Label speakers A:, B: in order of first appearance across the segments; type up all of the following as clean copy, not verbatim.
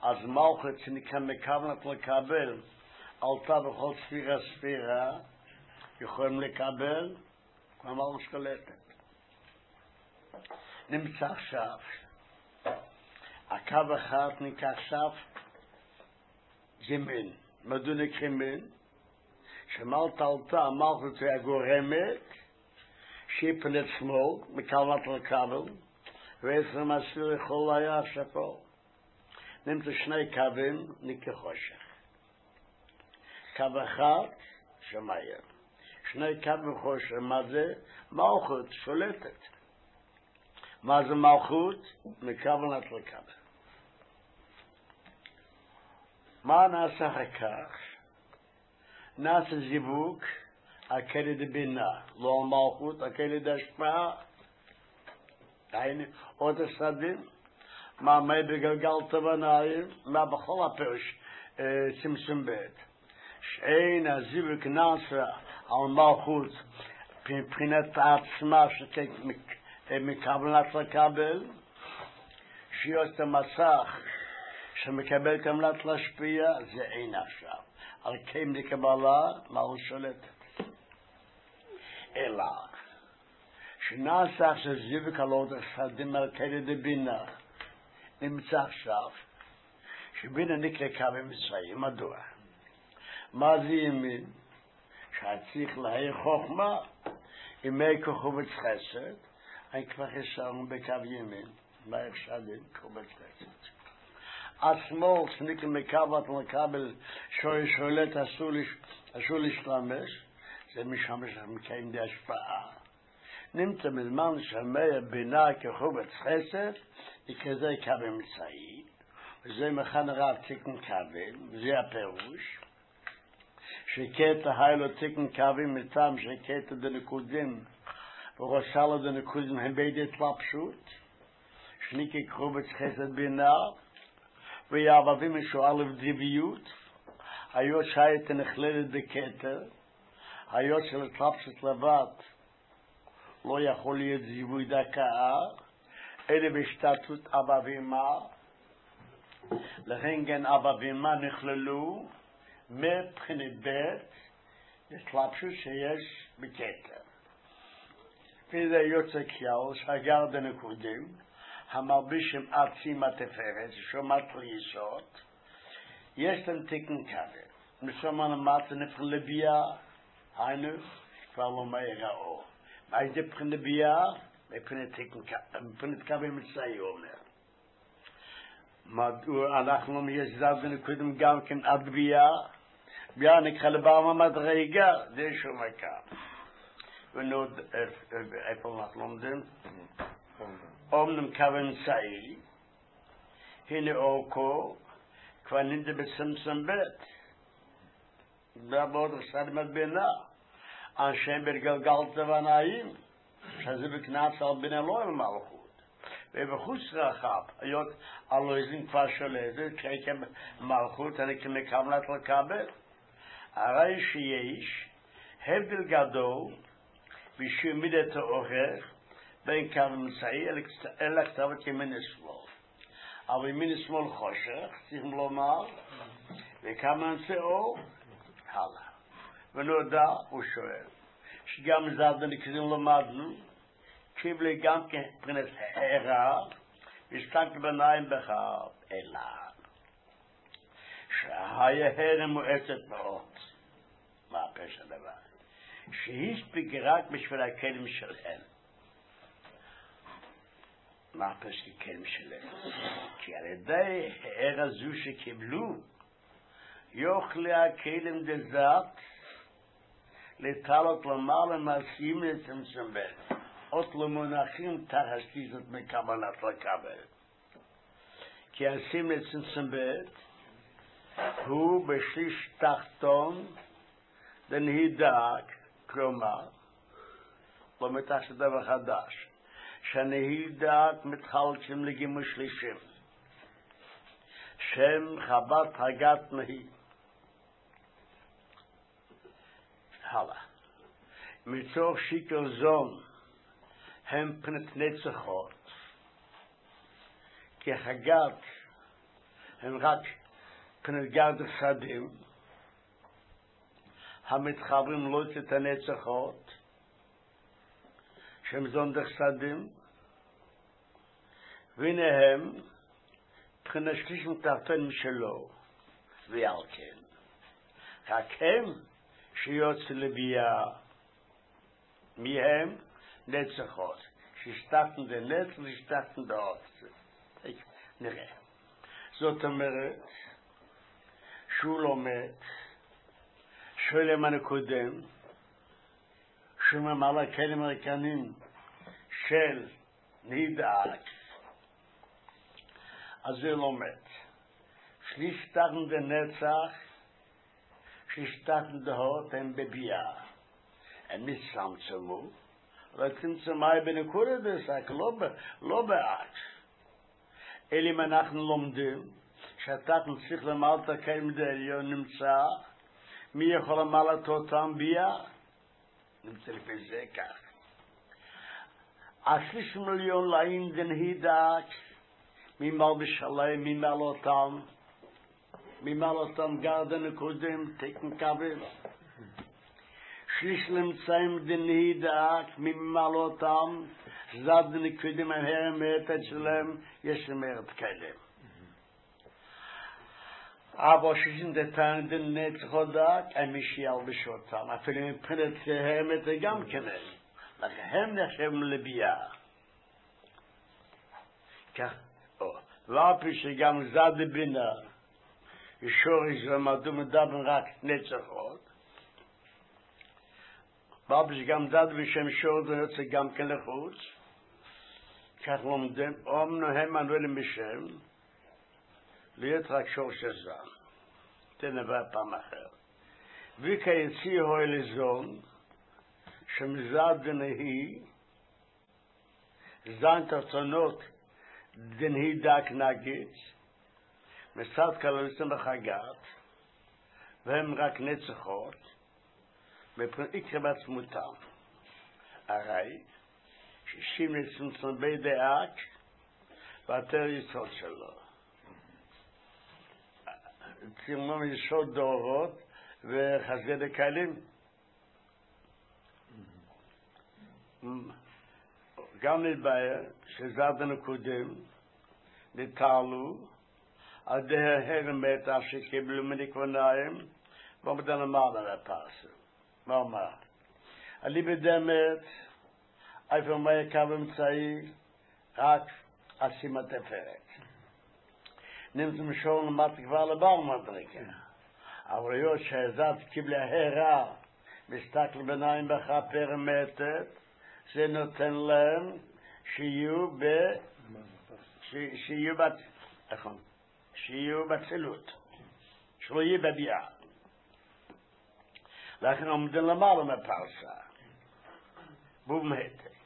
A: אז מלכות שנקרא מכוונת לקבל, עלתה בכל ספירה, יכולים לקבל, כלומר שולטת. נמצא עכשיו, הקו אחד נקרא עכשיו ימין. מדוע נקרא ימין? שמלת עלתה, המלכות היה גורמת, שהיא פנית שמאל, מכוונת לקבל, ועשר מסביר יכול היה שפה. נמצא שני קווים, נקרא חושך. קו אחד, שמיים. שני קווים חושך, מה זה? מלכות שולטת. מה זה מלכות? מכוונת לקבל. מה נעשה אחר כך? נעשה זיווג, הכלד בינה, לא המלכות, הכלד השפעה. הנה, עוד הסדים, מה בגלגל תבניים, מה בכל הפרש, צמצום בית. שאין הזיווג נעשה על מלכות, מבחינת העצמה מכוונת לקבל, שיש את המסך שמקבל כוונת להשפיע, זה אין עכשיו. על כן לקבלה, מה הוא שולטת? אלא, שנעשה עכשיו זיווג על עוד הסדים על כלד בינה, נמצא עכשיו, שבינה נקרא קו מצרים, מדוע? מה זה ימין? שהצליח להי חוכמה, ימי כחובץ חסד, אני כבר חסרנו בקו ימין, מה יחשדים? כחובץ חסד. השמאל שנקרא מכוונת לקבל, שולט אסור להשתמש, זה משמש מקיים די השפעה. נמצא מזמן שמי בינה כחובץ חסד, וכזה קו מצרי, וזה מכן רב תיקן קווים, זה הפירוש, שקטע היילו תיקן קווים מטעם שקטע דנקודים, ורוסלו דנקודים הם בידי התלבשות, שניקי חובץ חסד בינה, ויעבבים משואל ובדיביות, היות שהייתה נכללת בקטע, היות של התלבשות לבד, לא יכול להיות זיווי דקה, אלה בהשתתפות אבא ואמא, לכן כן אבא ואמא נכללו מבחינת בית, התלבשות שיש בקטע. וזה יוצא כלל שהגר דנקודים, המלבישים עצים התפארת, שומעת ליסוד, יש להם תיקן קווים. מסומן אמרת נבחן לביאה, היינו, כבר לא מהר האור. מה זה נבחן לביאה? מבחינת קווים מצאי אומר. אנחנו יש קודם גם כן עד ביאה, ביאה נקרא לבמה מדרגה, זה שום הקו. ונוד, איפה אנחנו לומדים? אומנם כוון צאי, הנה אורכו, כבר נמצא בצמצם בית. בעוד רסד מדבינה, אנשם בגלגל תבנאים, שזה בכנס על בן אלוהים מלכות. ובחוץ רחב, היות אלוהים כבר שולטת, מלכות, אני כמכוונת לקבל. הרי שיש הבדל גדול, בשביל מידת האורך, בין קו מצאי אל הכתבת ימין ושמאל. אבל ימין ושמאל חושך, צריכים לומר, וכמה נצא אור, הלאה. ונודע, הוא שואל, שגם זד הנקדים למדנו, קיבלי גם כפרנס הערה, ושתק בניים בחר, אלא, שהיה הרם מועצת מאוד. מה הפשע דבר? שהספיק רק בשביל הכלים שלהם. מה הפשע כלים שלהם? כי על ידי הער הזו שקיבלו, יוכלי הכלים דזת, לטלות למעלה מעשים לצמצם בית. עוד למונחים תחסטיזות מקבלת לקבל. כי עשים לצמצם בית, הוא בשליש תחתון, דנהידק, כלומר, לא מתחת דבר חדש, שנהידק מתחלקים לגימוש שלישים. שם חבת הגת נהי. הלאה. מתוך שיקר זון, הם פנת נצחות, כי הגת הם רק כנגד חדים, המתחברים לא את הנצחות, שהם זונדך שדים, והנה הם, מבחינה שליש מתחתן משלו, ועל כן. רק הם שיוצא לביאה, מי הם? נצחות. שהשתתן דנץ והשתתן דעות. נראה. זאת אומרת, שהוא לומד, שואל למה נקודם, שהוא ממלא כלים הריקנים של נידאק, אז זה לומד. שלישתתן דנצח, שלישתתן דעות הם בביאה. הם נצמצמו, אבל צמצמי בנקודה דסק, לא באט. אלא אם אנחנו לומדים, שהתתן צריך למעל את הקיים דעליון נמצא, מי יכול למעלת אותם ביאה? נמצא לפי זה כך. 3,000,000 לעין דנהידק, ממעל בשלם, ממעל אותם גרדן נקודם, תקן קבל. שליש למצאים דנהידק, ממעל אותם, זד נקודם ההרמת אצלם, יש למרת קדם. אבל שישים דתן דנץ חודק, הם ילבש אותם. אפילו מבחינת הרמת גם כן. הם נחשבים לביאה. כך, ואף שגם זד בינה, שורש ומדו מדבר רק נצחות, ואף שגם זד בשם שורש ונצח גם כן לחוץ, כך לומדים, אומנו הם אנוולים בשם, להיות רק שורש הזן. תנבא פעם אחר. וכיציא הוי לזון, שמזד דנהי, זן תרצונות דנהי דק נגיד, מסד כלליסם בחגת, והם רק נצחות, מבחינת יקרה בעצמותם. הרי, 60 לצמצום בי דאק, ואתר יסוד שלו. צמצום יסוד דורות, וחסדי דקלים. גם נתבהר שזד הנקודם נתעלו על דה הרמת שקיבלו מנקבוניים ועומדן אמר על הפרסם. מה אומר? עלי בדמת איפה מה יקב אמצעי רק עשימת הפרק. נמצא משול למטה כבר לבר מדריקה. אבל היות שהזד קיבלה הרע מסתכל ביניים בחפר מתת, זה נותן להם שיהיו בצילות, שלא יהיה בביאה. לכן עומדים למעלה מפרסה. ובמהתה,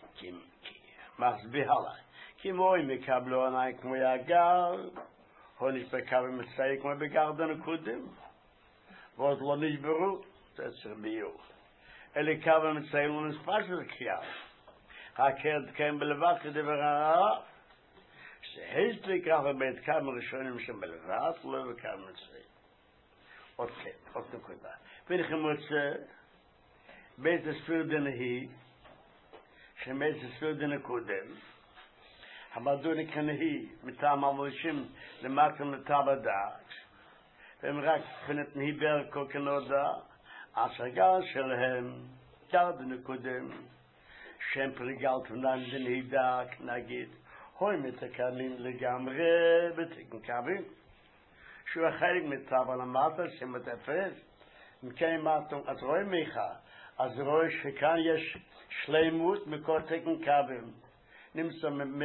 A: מסביר הלאה, כי מוי מקבלו עיניים כמו יגל, או נשבקה במצאי כמו בגרדן הקודם, ועוד לא נשברו, זה צריך ביוב. אלה קו המצאי לא נספש לקריאה. הכרת קיים בלבד כדבר הרע, שהספיק רב בית כמה ראשונים שבלבד, לא בקו מצאי. עוד נקודה. ולכן מוצא, בית הספיר דנהי, שבית הספיר דנקודם, המדו נקנהי, מטעם המלשים, למטה מטעם הדעת, והם רק פנת נהי ברקו כנודע, השגה שלהם, גרד נקודם, שם פריגל תנן דנהי דק, נגיד, הוי מתקנים לגמרי בתקן קווים, שהוא החלק מטעם על המטה שמתאפס, מכן מתום, אז רואה מיכה, אז רואה שכאן יש שלימות מכל תקן קווים, נמצא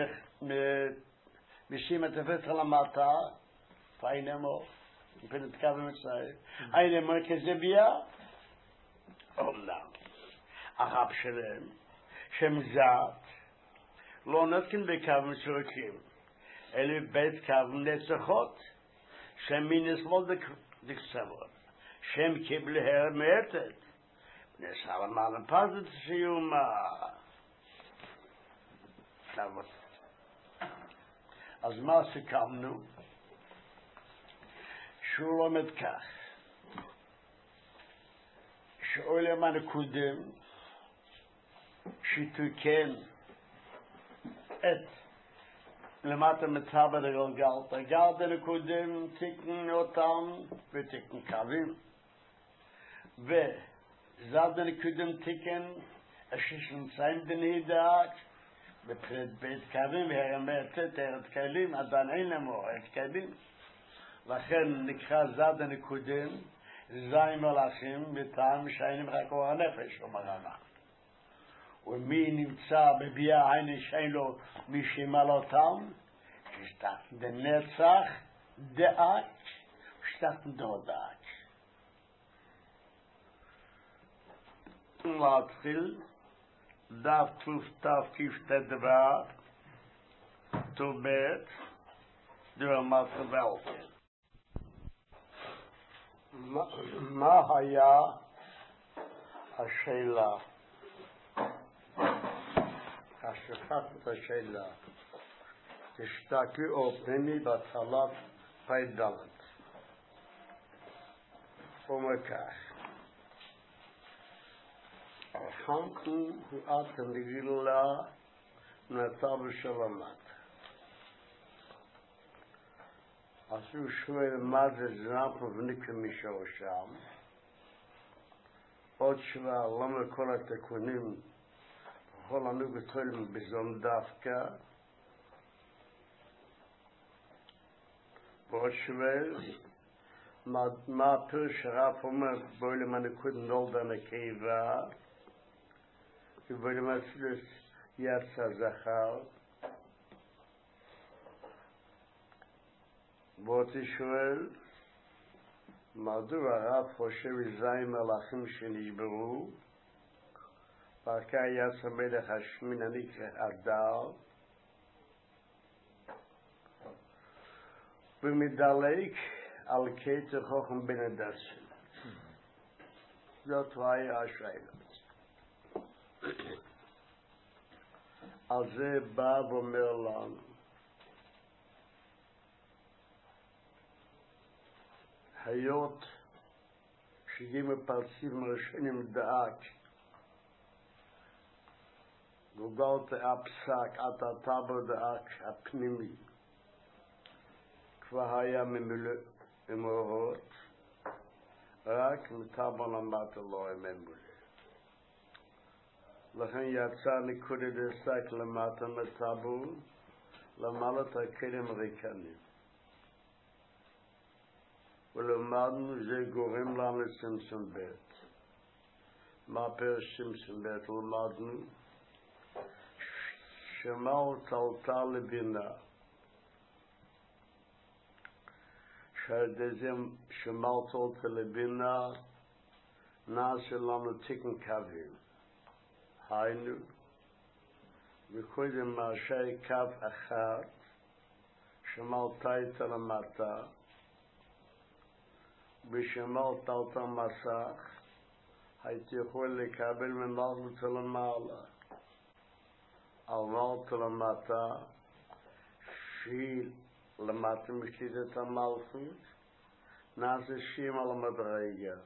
A: משים התאפס על המטה, פיין אמור, מפנת קווים מצטער, אין אמור כזה ביאה, אומנם, הרב שלהם, שם זת, לא נתקן בקווים שרוקים, אלא בית קווים נצחות, שם מינס לא דקצבות, שם קיבל הרמתת, נסע למעלה פזת שיומה. אז מה סיכמנו? שהוא לומד כך, שעולם הנקודם שתוקן את למטה מצב הגלגל, הגלגל הנקודם תקן אותם ותקן קווים, וזד הנקודם תקן אשר שנמצאים בנהידק בבחינת בית קווים והרמת תארת כלים, עדיין אין להם אורת כלים, לכן נקרא זד הנקודם זין מלאכים בטעם שאין רק אור הנפש, אומר רבא. ומי נמצא בביאה עין שאין לו מי שימל אותם, ששתת דנצח דעת, שתת דודעת. להתחיל דף תוף כיף תדבר תוף בית דרמת ולכן. מה היה השאלה? השכחת את השאלה. תשתכלו פנימי בהתחלת פ"ד. אומר כך, החנכו הועד הנגילה נעתה בשלמת. אז הוא שואל מה זה זנף ובניקה משורשם. עוד שווה למה כל התיקונים בכל הנוגתולים בזון דווקא. ועוד שואל מה הפרש הרב אומר בעולם הנקוד נולדה נקבה ובעולם הצלוס יצא זכר. ואותי שואל, מדוע הרב חושב זין מלאכים שנשברו, פרקה יצא מלך השמין הנקרא אדר, ומדלק על קטע חוכם בן הדסים. זאת היה השאלה. על זה בא ואומר לנו, היות שגם הפרצים הראשונים דאק גוגלת הפסק עד הטבר דאק הפנימי כבר היה ממלא עם אורות רק מטבר למטה לא היה ממלא. לכן יצא נקודת דסק למטה מטבר למעלת הכלים ריקנים. ולמדנו זה גורם לנו צמצום בית. מה פרש צמצום בית? למדנו שמעו צלתה לבינה. שעל זה שמעו צלתה לבינה נעשה לנו תיקן קווים. היינו וקודם מהשי קו אחת שמעתה איתה למטה בשמלת על המסך הייתי יכול לקבל ממלכות למעלה על מלכות למטה שהיא למטה משתית המלכות נעשה שם על המדרגה.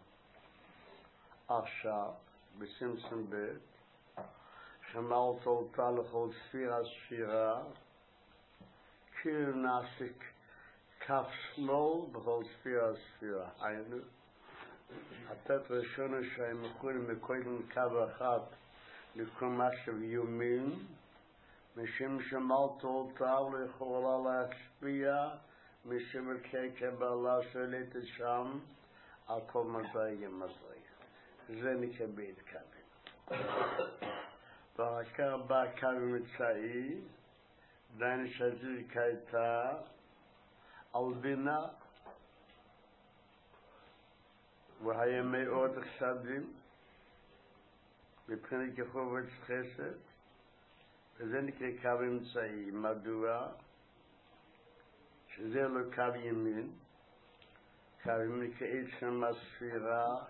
A: עכשיו בצמצום בית שמלת אותה לכל ספירה כאילו נעשה כף שמאל בכל ספירה. היינו, התת ראשונה שהם יכולים מקודם קו אחת לכל משהו יומין, משום שמלת אותה לא יכולה להשפיע, משום כקבלה שולטת שם על כל מדרגה. זה נקבל קווים. ואחר בא קו מצאי, דין שזיר קייתה, על בינה והיה מאוד חסדים מבחינת כחובת חסד וזה נקרא קו אמצעי. מדוע? שזה לא קו ימין, קו ימין נקרא עצם הספירה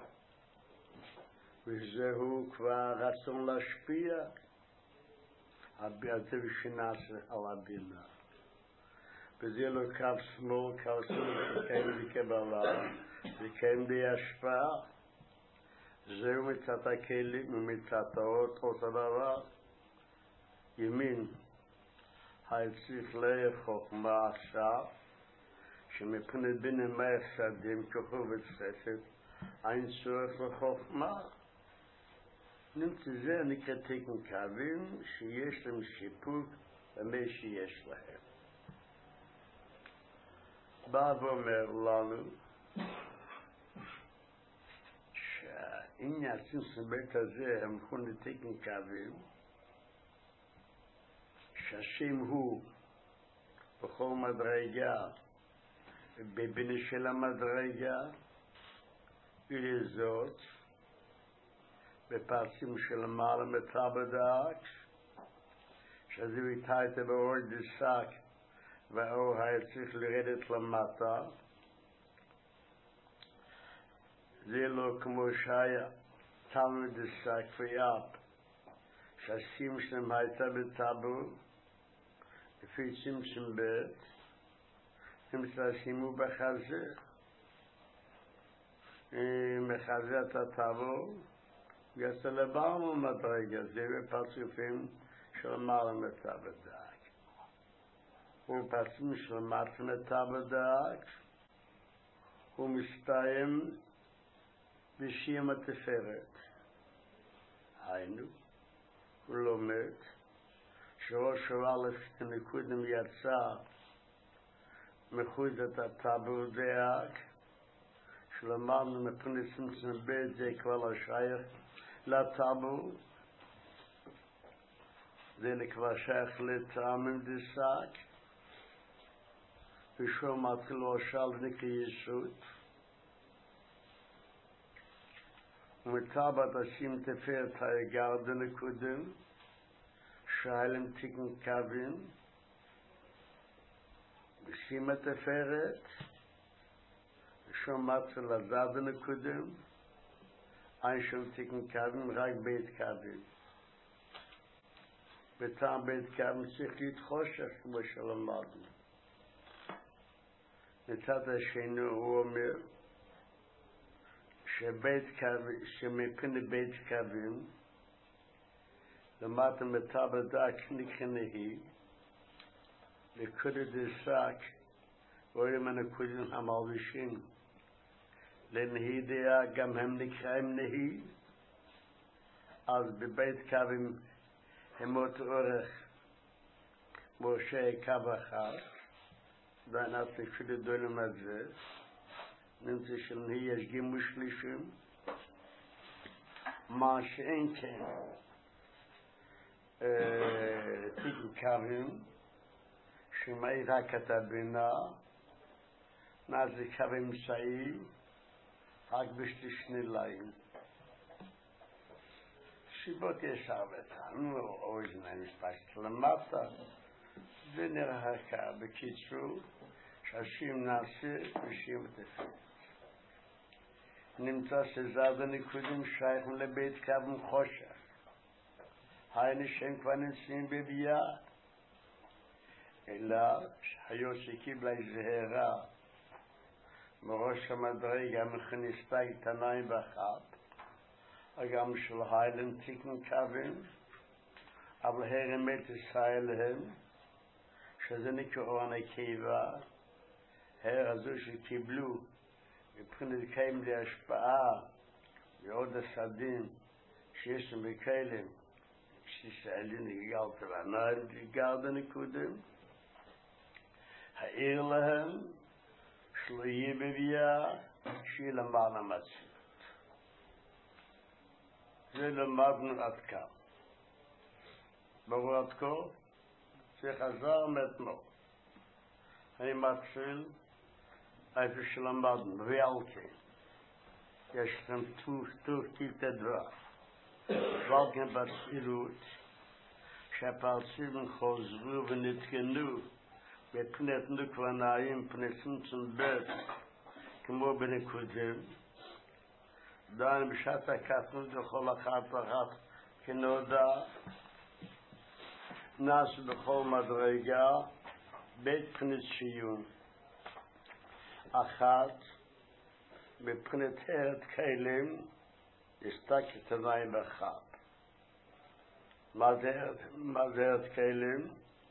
A: וזהו כבר רצון להשפיע על זה שנעשה על הבינה. וזה לא קו שמאל, קו שמאל, כן בקבלה, וכן בהשפעה. זהו מצד הכלים ומצד האות, אותו דבר. ימין, היציך לחוכמה עכשיו, שמפני בינה מהחסדים כוכב וצחסד, אין צורך לחוכמה. נמצא זה נקרא תקן קווים שיש להם שיפוט במה שיש להם. בא ואומר לנו שהעניין הסבית הזה הם מכונים תקן קווים, שהשם הוא בכל מדרגה, בבינה של המדרגה, ולזאת בפרסים של מעלה מתבדק, שזה ויתאית באור דסק, והאור היה צריך לרדת למטה. זה לא כמו שהיה תלמוד דסק ויאפ, שהשים שלהם הייתה בטאבו, לפי צמצום בית, הם שימו בחזה. מחזה את הטאבו, יצא לבאנו מדרגה, זה בפרצופים של מעלה מתבדק. ובפרצופים של מטה מתבדק, הוא מסתיים בשם התפארת. היינו, הוא לומד, שראש א' הנקודם יצא מחוץ את הטאבו דאק, שלמדנו מפני צמצום בית, זה כבר השייך לטאבו, זה כבר שייך לטעמים דסק, ושום מתחיל לשאל נקרא יסוד, ומטבעת השים תפארת היגר דנקודם, שאלם תקן קווים, ושים התפארת, ושום מתחיל לדעת דנקודם, אין שום תקן קווים, רק בית קווים. בטעם בית קווים צריך להתחושך כמו שלמדנו. מצד השני הוא אומר שמפני בית קווים למטה מתבדק נקרא נהי, נקודת דסק רואים הנקודים המלבישים לנהי דעה, גם הם נקראים נהי. אז בבית קווים הם אותו אורך משה קו אחד, וענת נקודת דולם הזה נמצא של נהי יש גימוש שלישים, מה שאין כן תקן קווים שמאי רק את הבינה, נעזה קווים סעי רק בשלישני ליין. סיבות יש הרבה טעם, אוזניים מספשת למטה, זה נראה כך. בקיצור, שהשם נעשה ושם תפארת. נמצא שזד הנקודים שייכים לבית קווים חושך. היינו שהם כבר נמצאים בביאה, אלא שהיו שקיבלה זהרה מראש המדרגה מכניסתה קטניים באחת, גם של היילן תקן קווים, אבל הרמת ישראל להם, שזה נקרא הנקבה, הזו שקיבלו מבחינת קיים להשפעה ועוד הסדים שיש להם בכלים, כשישראלים נגלת ועניים נגלת הנקודם, העיר להם שלא יהיה בביאה, שיהיה למען המציאות. זה למדנו עד כאן. ברור עד כה, זה חזר מאתמול. אני מתחיל איפה שלמדנו, ועל כן. יש לכם טוב כיתה דבר. ועל כן בצעירות, שהפרצים חוזרו ונתקנו, בפנת נקוונאים, פנת צמצום בית, כמו בנקודם, דן בשעת הקטנות לכל אחת כנודע, נעש בכל מדרגה, בית פנת שיום. אחת, בפנת הרת כלים, יסתק את עיניים בחב. מה זה הרת כלים?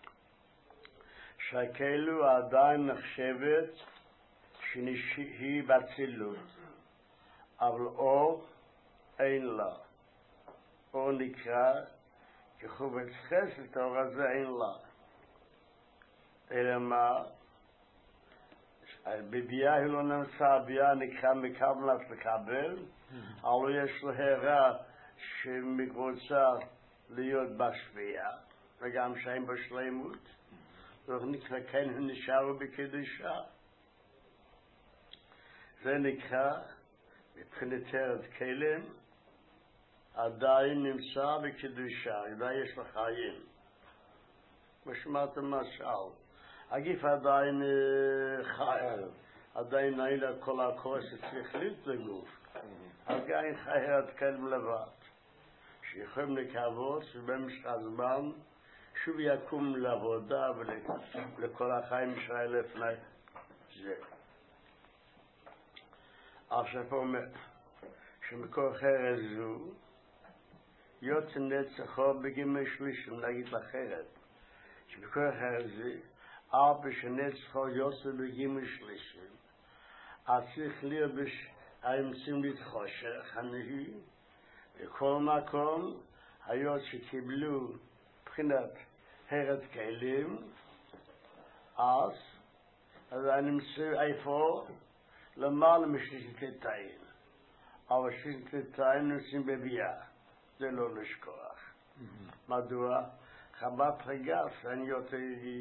A: שהכלו עדיין נחשבת שהיא בצילות, אבל אור אין לה. אור נקרא כחובץ חסד, האור הזה אין לה. אלא מה? בביאה היא לא נמצא, הביאה נקרא מקבלת לקבל, אבל יש לו הערה שמקרוצה להיות בשביעה, וגם שאין בשלימות. זאת נקרא כן הם נשארו בקדושה. זה נקרא מבחינת הרת כלים עדיין נמצא בקדושה, עדיין יש לו חיים. משמעתם משל, הגיף עדיין חי, עדיין אין לה כל הכוס שכלית לגוף, עדיין חי הרת כלים לבד, שיכולים לקוות שבמשך הזמן שוב יקום לעבודה ולכל החיים ישראל לפני זה. עכשיו אומר שמכוח ארץ זו יוצא נצחו בגימי שלישים, נגיד אחרת שמכוח ארץ זה ארבע שנצחו יוצא בגימי שלישים, אז צריך לרבש האמצעים להתחושך הנהי בכל מקום היות שקיבלו מבחינת הרת כלים, אז אני מצא איפה למעלה משלישית לטעים, אבל שלישית לטעים נמצאים בביאה, זה לא לשכוח. מדוע? חבת רגש, אני יותר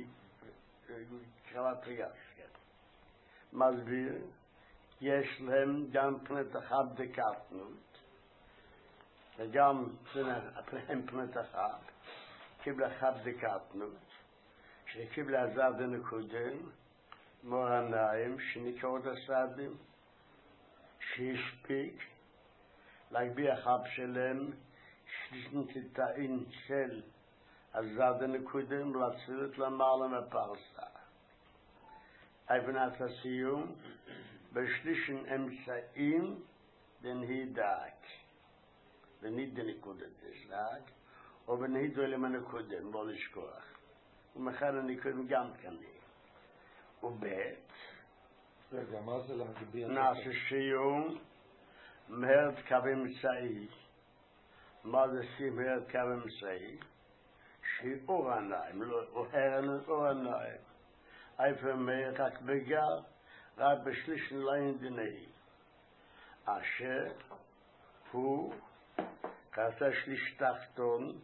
A: חבת רגש, מסביר, יש להם גם פנת אחת דקטנות, וגם פנת אחת, קיבלה אחת דקטנות, שקיבלה עזר דנקודם, מורניים, שנקראות הסעדים, שהשפיק, להגביא החב שלהם, שלישנתתאים של עזר דנקודם, ולצלת למעלה מפרסה. הבנת הסיום, בשלישן אמצעים, דנהידק, ונהיד דנקודת דסלק, או בנהידו למנקודם, בוא לשכוח. ומחר הנקודם גם כנראה. ובית, נעשה שיום, מהרת קו אמצעי. מה זה מהרת קו אמצעי? שהיא אור עיניים, לא אור עיניים. איפה מהר רק בגר, רק בשליש נלעים דנאי. אשר הוא כעשה שליש תחתון,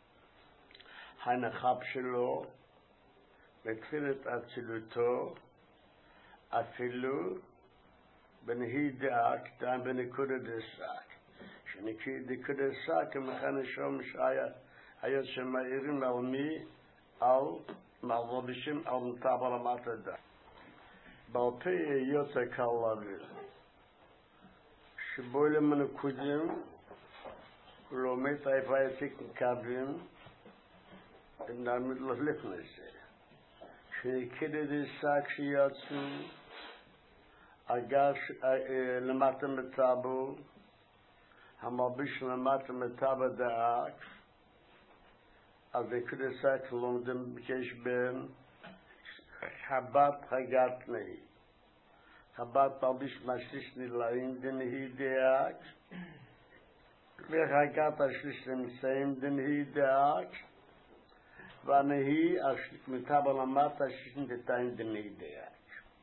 A: הנחב שלו, בתחילת אצילותו, אפילו בנהידה קטן בנקודת דסק. שנקודת דסק המכן השום שהיה שמאירים על מי, על מערבשים על מטבל המטדה. בעל פה יותר קל להבין. שבו למנקודים, לומד איפה יתיק מקווים, ונעמיד לו לפני זה. שנקודת דסק שיצאו, אגש למטה מטאבו, המלביש למטה מטאבו דאק, אז נקודת דסק לומדים בקש בהם, חבת הגת נהי. חבת מלביש משליש נלאים דנהי דאק, והגת השליש נמצאים דנהי דאק, והנהי מטאבו למטה השליש נתתיים דנהי דאק.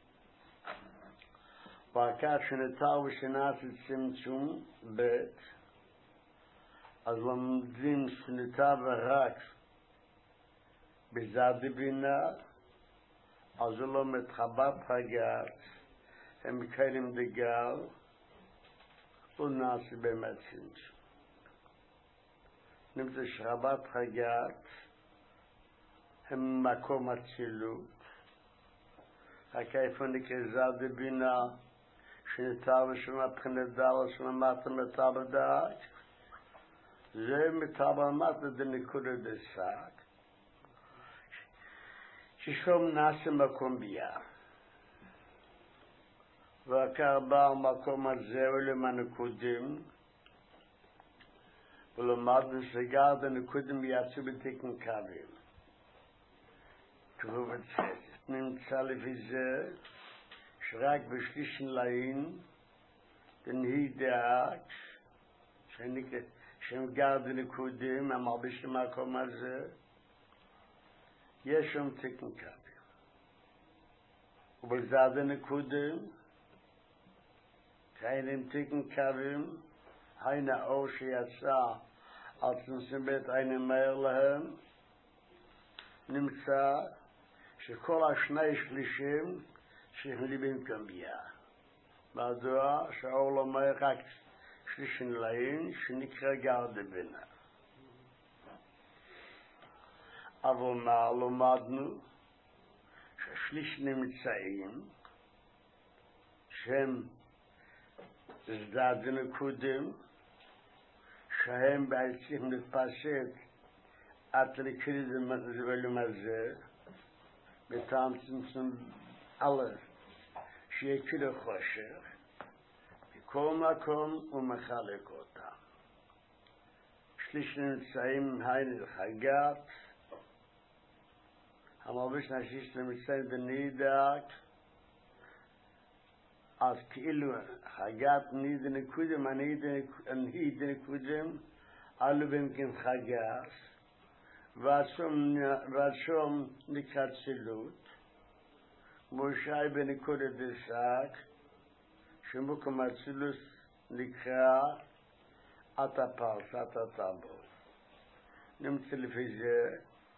A: וכך שנתאו ושנעשת צמצום בית, אז לומדים שנתאו רק בזד בינה, אז לא מתחבט הגת, הם מקיילים דגל, ונעשי באמת צמצום. נמצא שחבט הגת, הם מקום הצילות, רק איפה נקרא זד בינה, שנתאו ושמבחינת דל, שממטה מטאב דעת, זה מטאב המטה דנקודת דסק. ששום נעשה מקום ביה. והקרבה המקום הזה ולמען קודם, ולמד נסגר דנקודם יצאו בתיקן קווים. כתוב את זה, נמצא לפי זה, שרק בשלישן ליין, דנהי דעת, שהם גר דנקודם, המרביש למקום הזה, יש שם תיקן קווים. ובזה דנקודם, קיימים תיקן קווים, ein האור שיצא על צמצום בית ein מהר להם, נמצא שכל השני שלישים שנלבים כאן ביה. מדוע שהאור לא מהר רק שלישן להם שנקרא גרדה בינה. אבל מה למדנו? ששליש נמצאים שהם זדדנו קודם שהם בעצם מתפשט עד לקריד זבלים הזה בטעם צמצום א' שיקיר חושך בכל מקום הוא מחלק אותם. שליש נמצאים היינו חגת המרביש נשיש נמצאים בנידק אז כאילו חגת ניד נקודם, הנהיד נקודם, עלו במקום חגת, ועד שום נקרא צילות, מושאי בנקודת דסק, שמוקם הצילוס נקרא עתה פרס, עתה טאבו. נמצא לפי זה,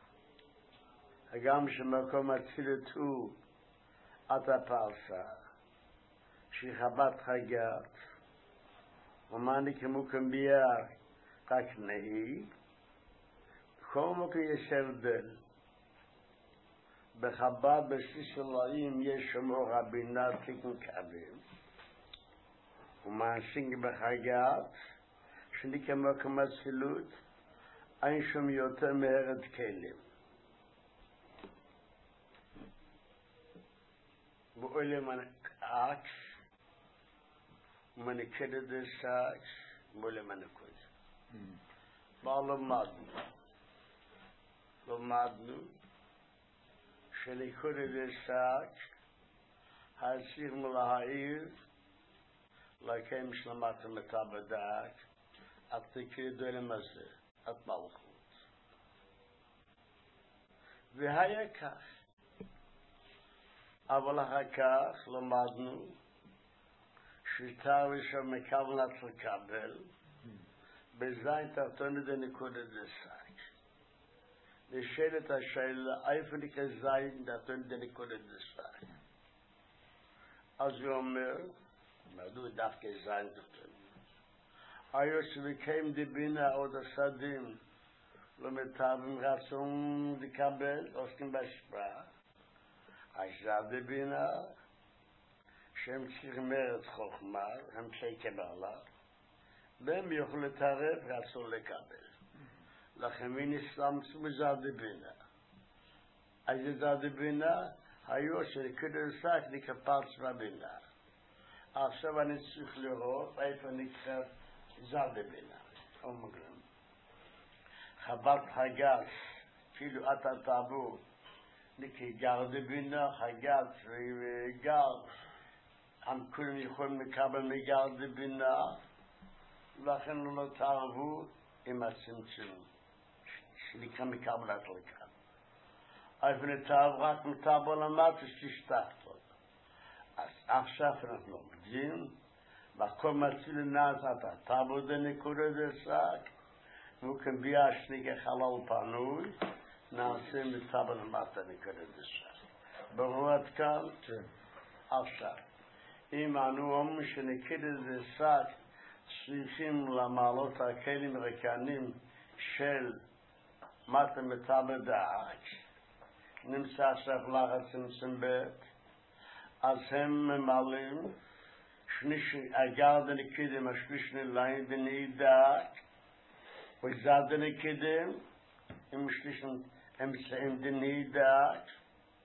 A: גם שמקום הצילות הוא עתה פרסה, שחבת חגת, ומאני כמו קמביה רק נהי, בכל מקום יש הבדל. בחב"ד בשליש אלוהים יש שמו רבינה תיקן קווים, ומעשינג בחגת, שנקרא מקום הצילות, אין שום יותר מהרד כלים. ואולם אקס, ומנקד את הסעץ מול מנקוד. מה למדנו? שנקוד את הסעץ העציר מול העיר לקיים שלמת המתה בדעת עד תקרידו למזה, עד מלכות. והיה כך. אבל אחר כך למדנו שיטה ראשון מכוונת לקבל, בזין תחתונת הנקודת דסק. נשאלת השאלה, איפה נקרא זין תחתונת הנקודת דסק? אז הוא אומר, מדוע דווקא זין תחתונת? היו שמקיים דבינה עוד הסדים, לא מתאבים רצון לקבל, עוסקים בהשפעה. הישאר דבינה, שהם צריכים מרד חוכמה, הם צריכים קבלה, והם יוכלו לתערב רצון לקבל. לכן מין אסלאם מזר דבינה. אז זר דבינה, היו שלכדי עסק נקרא פרץ בבינה. עכשיו אני צריך לראות איפה נקרא זר דבינה. אומרים. חבת חגת, כאילו אתה תעבור, נקרא גר דבינה, חגת וגר, הם כולם יכולים לקבל מגר דבינה, ולכן לא תערבו עם הצמצום, שנקרא מקבלת לכאן. איפה נתערב רק מטאבו למטה שתשתחת לו. אז עכשיו אנחנו עובדים, והכל מציל לנעזת, הטאבו דנקודה דסק, וכן ביאש נקרא חלל פנוי, נעשה מטאבו למטה נקודה דסק. ברור עד כאן? עכשיו. אם אנו אומרים שנקד את דסק צריכים למעלות הכלים רקנים של מטה מטאבה דעת, נמצא עכשיו לחץ צמצום בית, אז הם ממלאים אגר דנקדם השליש נליין דנאי דעת, וזד דנקדם עם שליש אמצעים דנאי דעת,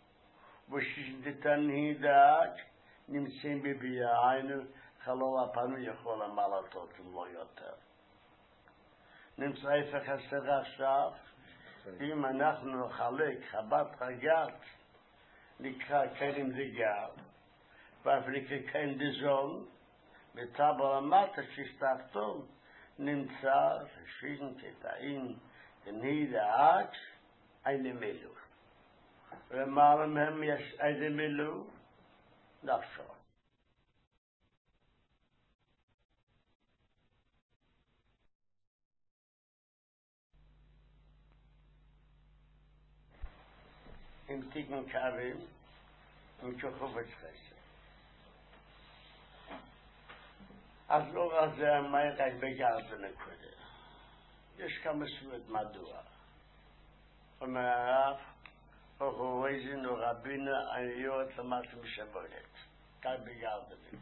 A: ושתתן הידק נמצאים בביאה, היינו חלול הפנו יכול למעלתות ולא יותר. נמצא הפך הסדר עכשיו, אם אנחנו נחלק חבת רגת, נקרא כלים דגל, ואף נקרא כלים דזון, בטבל המטה שסתחתום, נמצא ששיגן קטעים דנהידק, אין מילוא. למעלה מהם יש איזה מילוא, נפשו. עם תיקן קווים, עם שוכב חסר. אז לא רזה אמר רק בגרדן הקודם. יש כמה סביבות מדוע. ומערב, אורוויזין ורבינה עניות למטה משבולת. כך בגרדן.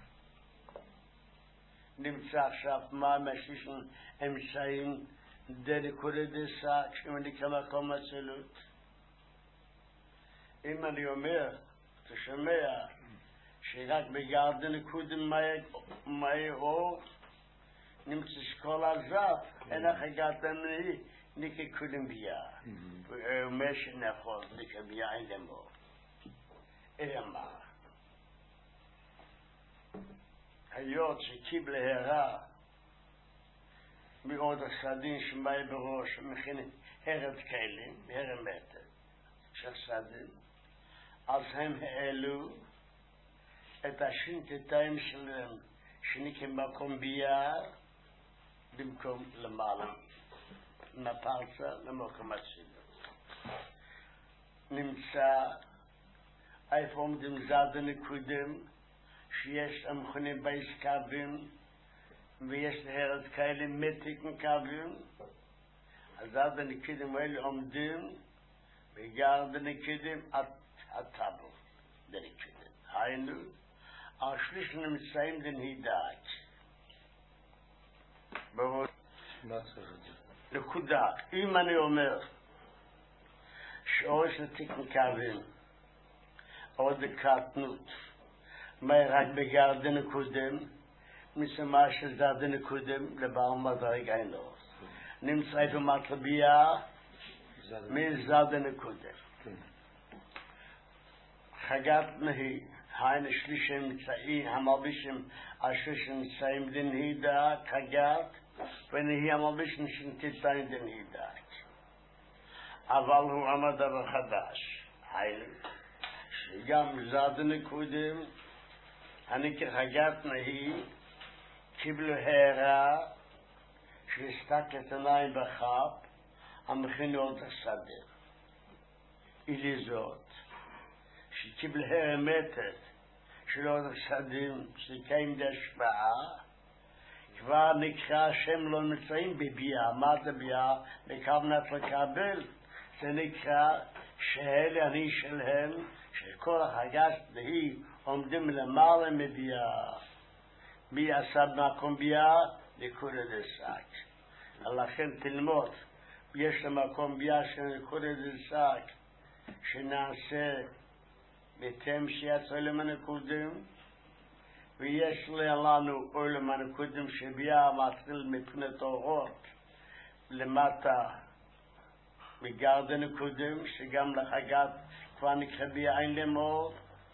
A: נמצא עכשיו מה מהשישים אמצעים דנקודת דסק, אם אני כמה מקום הצלות. אם אני אומר, אתה שומע, שרק בגרדן קודם מאי אור, נמצא שכל הזף, אין לך גרדן ניקי קודם בייה. ואומר שנכון, ניקי בייה אין למור. אלא מה? היות שקיבל הערה מאוד הסדין שמאי בראש, מכין הרד כלים, הרד מטר, שסדין, אז הם העלו את השינטטיים שלהם שנקרא מקום בייה במקום למעלה מהפרצה למקום הצילות. נמצא איפה עומדים זד הנקודם שיש המכונים בייס קווים ויש להרד כאלה מתיקן קווים, אז זד הנקודם האלה עומדים בגרד הנקודם הטאבו דנקודם. היינו השליש נמצאים דנהידק. ברור? נקודה. אם אני אומר שאורש לתיקן קווים או דקטנות מה רק בגרדן הקודם משמה שזרדן הקודם לבעל מדרג אין לו. נמצא איפה מטלביה מזרדן הקודם. חגת נהי היינו שלישי מצאי המלבישים אשר שנמצאים דנהידק חגת ונהי המלבישים שנתתיים דנהידק. אבל הוא עמד דבר חדש. היינו שגם זרדן הקודם אני כחגת נהי קיבלו הערה שהסתכלת עיניים בחב המכינות הסדר. אילי זאת שקיבל הרמתת של עוד הסדים שקיים דשפעה כבר נקרא השם לא מצאים בביאה. מה זה ביאה? בכוונת לקבל. זה נקרא שאלה אני שלהם שכל החגת נהי עומדים למעלה מביאה. מי עשה במקום ביאה? נקודת דסק. לכן תלמוד, יש למקום ביאה של נקודת דסק שנעשה בתם שיצא עולם הנקודם, ויש לנו עולם הנקודם שביאה מתחיל מפני תורות למטה בגרדן הקודם, שגם לחגת כבר נקרא ביאה אין למור,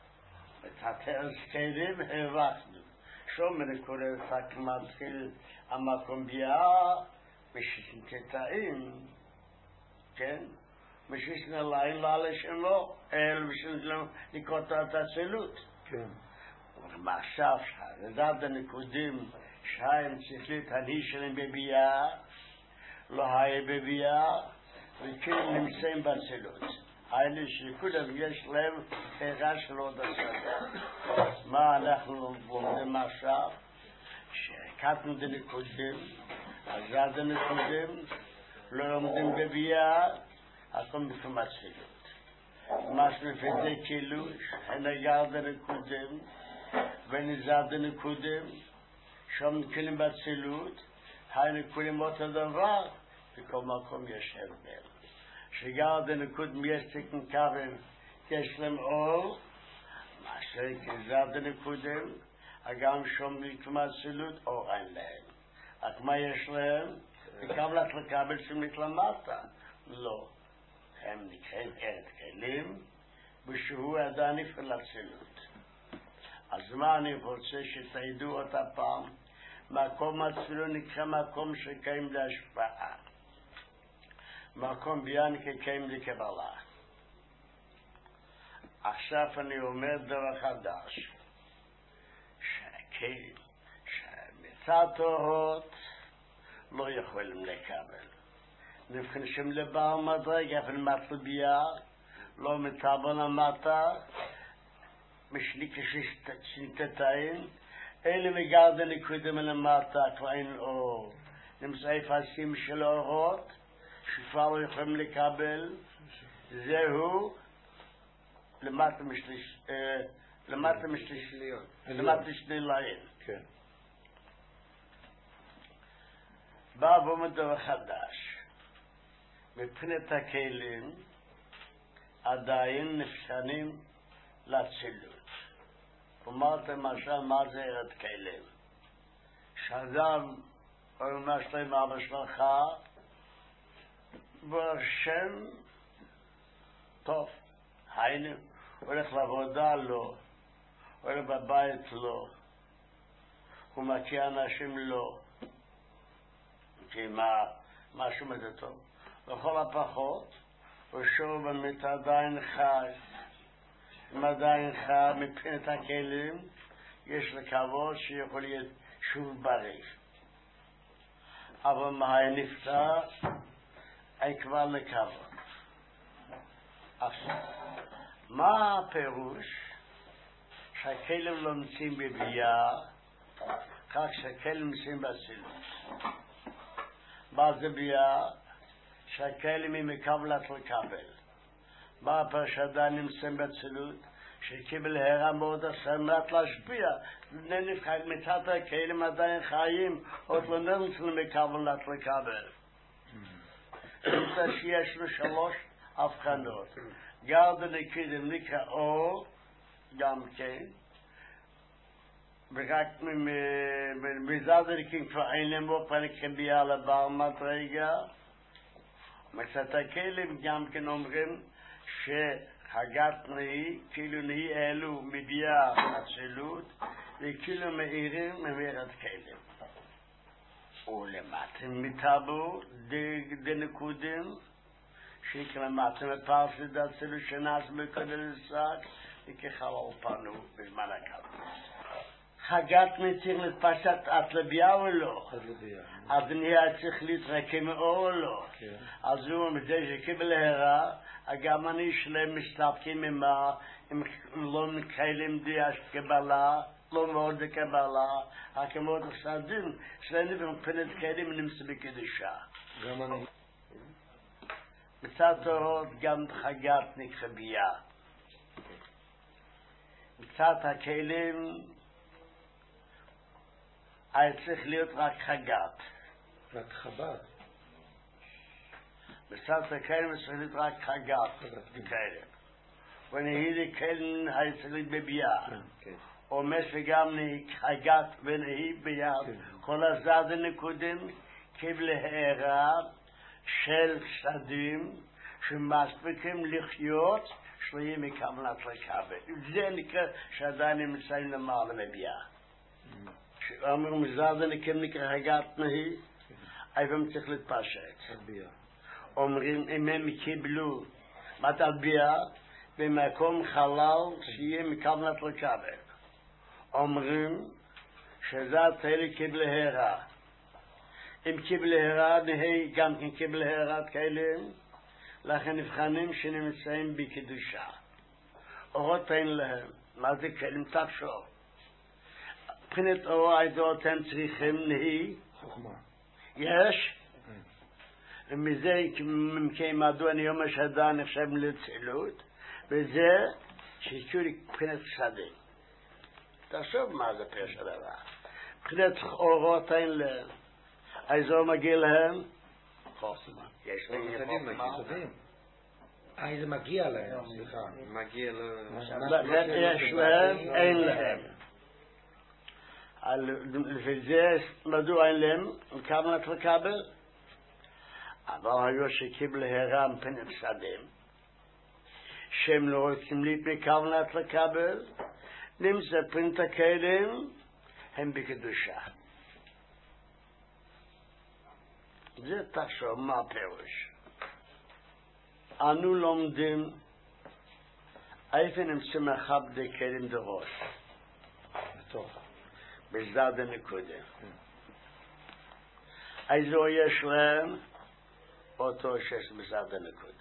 A: ותתרס כלים הרווחנו. שום נקודת דסק מתחיל המקום ביאה ושנתתאים, כן? ושישנה ליין לעלה שמו, אל ושנתלם לקרות את הצילות. כן. ומעכשיו, לדעת הנקודים שהם צריכים אני שלהם בביאה, לא היה בביאה, וכן נמצאים בצילות. היינו שכולם יש להם חרה של עוד הסדר. מה אנחנו לומדים עכשיו? שהקטנו דנקודים, הזד הנקודים, לא לומדים בביאה, הכל מפעם הצילות. מה שמפזה כאילו, הנגרד הנקודם, ונזד הנקודם, שום נקלים בצילות, הנקולים אותו דבר, בכל מקום יש הבדל. שגרד הנקודם יש תקן קווים, יש להם אור, שכזד הנקודם, גם שום נקמה צילות אור אין להם. רק מה יש להם? לקבלת לקבל שמית למטה. לא. הם נקראים ארץ כלים, ושהוא עדיין נפעל לצילות. אז מה אני רוצה שתדעו אותה פעם? מקום הצילות נקרא מקום שקיים להשפעה. מקום ביין כקיים לקבלה. עכשיו אני אומר דבר חדש. שמצד תורות לא יכולים לקבל. נבחנים לבעל מדרג, אבל מטלביה, לא מטבון המטה, משליק ששינתתיים, אלה מגרדן נקודם למטה, קליין אור. נמצאי פסים של אורות, שכבר לא יכולים לקבל, זהו למטה משליליים.
B: כן.
A: בא ואומר דבר חדש. מבחינת הכלים עדיין נפשנים לצילות. אמרתם משל מה זה ארץ כלים? שאדם אומר שלהם אבא שלך בשם טוב, היינו הולך לעבודה לא, הולך בבית לא, הוא מכיר אנשים לא, כי משהו מזה טוב. לכל הפחות, הוא שוב באמת עדיין חי. אם עדיין חי מבחינת הכלים, יש לקוות שיכול להיות שוב בריא. אבל מה נפטר? אין כבר לקוות. עכשיו, מה הפירוש? שהכלים לא נמצאים בביאה, כך שהכלים נמצאים בצילות. מה זה ביאה? שהכלים היא מקבלת לקבל. מה הפרשדה נמצאים בצילות? שקיבל הערה מאוד הסמרת להשפיע. מצד הכלים עדיין חיים, עוד לא נמצאים מקבלת לקבל. נמצא שיש לו 3 הבחנות. גרדן נקודם נקרא אור, גם כן. ורק מזד הנקודם כבר אין להם אור, פנקם ביאה לבעל מדרגה. מצד הכלים גם כן אומרים שהגת נהי, כאילו נהי אלו מביאה הצילות, וכאילו מאירים מאירת כלים. ולמטה מטאבו דנקודם, שיקרא למטה מפרסי דצילות שנעש בקודם לשק, וכחלל פנו בזמן הקדם. הגת צריך להתפשט עד לביאה או לא? אז נהיה צריך להתרקם או לא? אז הוא מזה שקיבל להרע, גם אני שלם מסתפקים עם לא מקיילים דיאש קבלה, לא מאוד קבלה, הכמות הסעדים, שלנו במפנת קיילים נמצא בקדושה.
B: גם אני.
A: מצד תורות גם חגת נקרא ביאה. מצד הכלים היה צריך להיות רק חגת.
B: רק חב"ד.
A: מצד הכלים צריך להיות רק חגת. בכלים. ונהי לכלים היה צריך להיות בביאה. אומר שגם חגת ונהי ביד. כל הזד הנקודם קיבל הערה של שדים שמספיקים לחיות שלהם מקבלת לקבל. זה נקרא שעדיין נמצאים למעלה בביאה. שאומר מזד הנקודם נקרא חגת נהי, איפה צריך להתפשט. אומרים אם הם קיבלו מטלביה במקום חלל שיהיה מקבלת לקבל. אומרים שזאת האלה קיבל הערה. אם קיבל הערה, נהי גם כן קיבל הערת כאלה, לכן נבחנים שנמצאים בקדושה. אורות אין להם. מה זה כלים? תחשוב. מבחינת אור העדות הם צריכים נהי.
B: חוכמה.
A: יש? ומזה, מדוע אני אומר שעדיין נחשב לצילות, וזה שיקשור מבחינת שדים. תחשוב מה זה פרש הדבר. מבחינת אורות אין להם. האזור מגיע להם חוכמה. יש להם חוכמה.
B: זה מגיע להם, סליחה.
C: מגיע
A: יש להם, אין להם. לפי זה, מדוע אין להם? כוונת לקבל? אבל היו שקיבל הרם פן הפסדים, שהם לא רוצים להיות בכוונת לקבל, נמצא פן הכלים, הם בקדושה. זה תחשוב מה הפירוש. אנו לומדים איפה נמצא מכבדי כלים דרוש. בזד הנקודה. איזו יש להם? אותו שיש בזד הנקודה.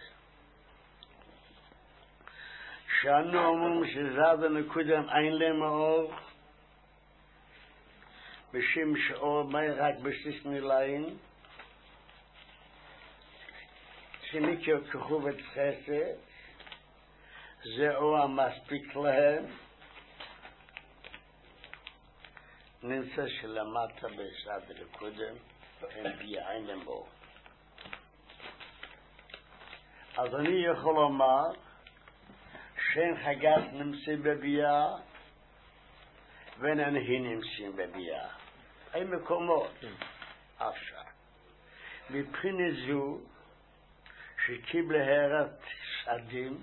A: שאנו אומרים שזד הנקודה אין להם אור, בשם שאור מי רק בסיס מילאים, שנקרא כחובת חסד, זה אור המספיק להם, נמצא שלמטה בזד הנקודה, הם ביאה, אין להם אור. אז אני יכול לומר שאין חגת נמצא בביאה ואין אנהי נמצאים בביאה. אין מקומות. אפשר. מבחינת זו שקיבל הרת שדים,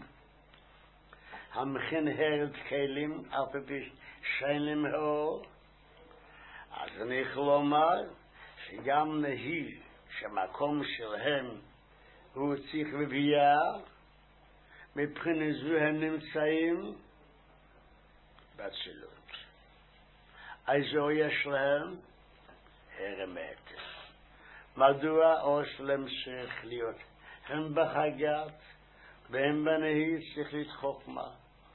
A: המכין הרת כלים, אף פי שאין להם אור, אז אני יכול לומר שגם נהי שמקום שלהם הוא צריך בביאה, מבחינת זו הם נמצאים באצילות. איזו יש להם? הרמת. מדוע או שלהם צריך להיות? הם בחגת והם בנהי צריך להיות חוכמה.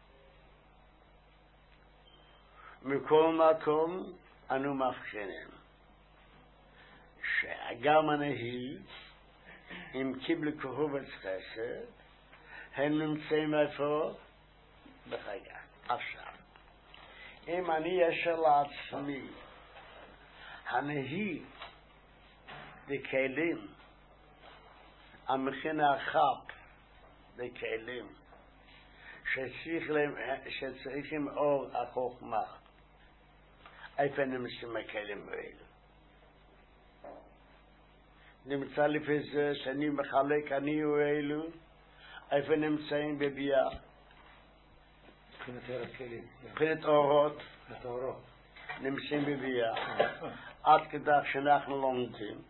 A: מכל מקום אנו מבחינים שגם הנהי אם קיבלו כהובת חסד, הם נמצאים איפה? בחגה. עכשיו, אם אני אשר לעצמי, הנהי בכלים, המכין החפ בכלים, שצריכים אור החוכמה, איפה נמצאים הכלים האלה? נמצא לפי זה שאני מחלק אני ואלו, איפה נמצאים בביאה? מבחינת אורות. נמצאים בביאה. עד כדי שאנחנו לומדים,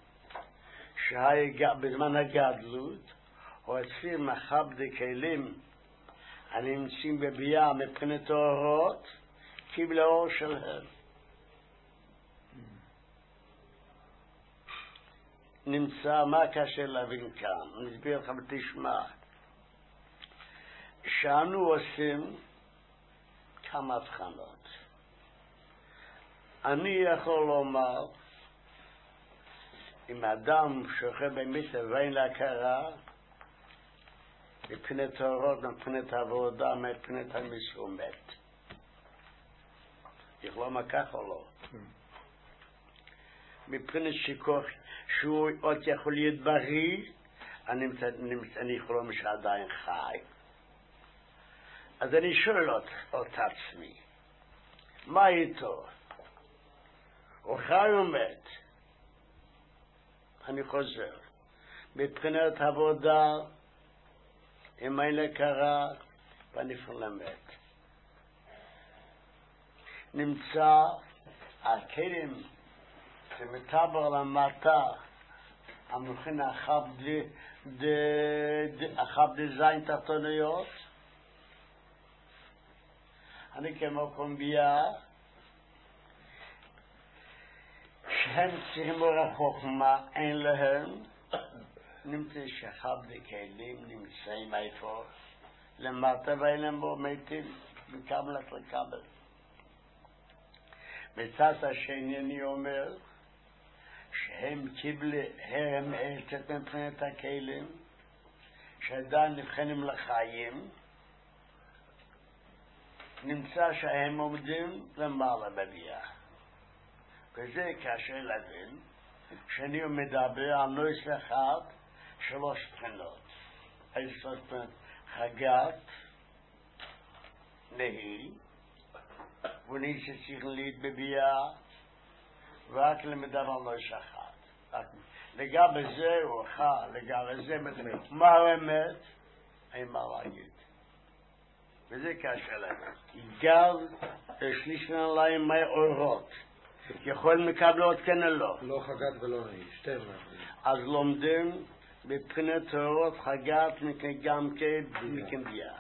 A: בזמן הגדלות, הוא הצפיר מכבדי כלים, הנמצאים בביאה מבחינת אורות, קיבלו אור שלהם. נמצא מה קשה להבין כאן, נסביר לך ותשמע. שאנו עושים כמה הבחנות. אני יכול לומר, אם אדם שוכב במיטה ואין לה הכרה, מבחינת אורות, מבחינת עבודה, מבחינת המיסור מת. יכול לומר כך או לא? מבחינת שיקוח, שהוא עוד יכול להיות בריא, אני יכול לומר שעדיין חי. אז אני שואל את עצמי, מה איתו? הוא חי או מת? אני חוזר. מבחינת עבודה, אם אין להכרה, ואני פלמת. נמצא הכלים שמטבר למטה, המכין אחב דזיין תחתוניות, אני כמו קומביה, שהם צריכים אור החוכמה, אין להם, נמצא שחב דקלים, נמצאים איפה, למטה ואין להם בו מתים, מקבלת לקבל. בצד השני אני אומר, שהם קיבלו הרם אלצת מבחינת הכלים, שעדיין נבחנים לחיים, נמצא שהם עומדים למעלה בביאה. וזה קשה להבין, שאני מדבר על נויס אחד, 3 בחינות. איזה 3 בחינות? חגת, נהי, וני שצריך להתבביע, רק למדבר לא שחט. לגבי זה הוא אכל, לגבי זה מה האמת? אין מה להגיד. וזה קשה להם. גל, שליש להם אורות. יכול מקבלות כן או לא?
B: לא חגת ולא נהי, שתי
A: אז לומדים בבחינת אורות חגת גם כביה.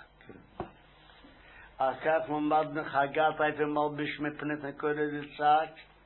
A: כך למדנו חגת איפה מלביש מבחינת נקודת הצק.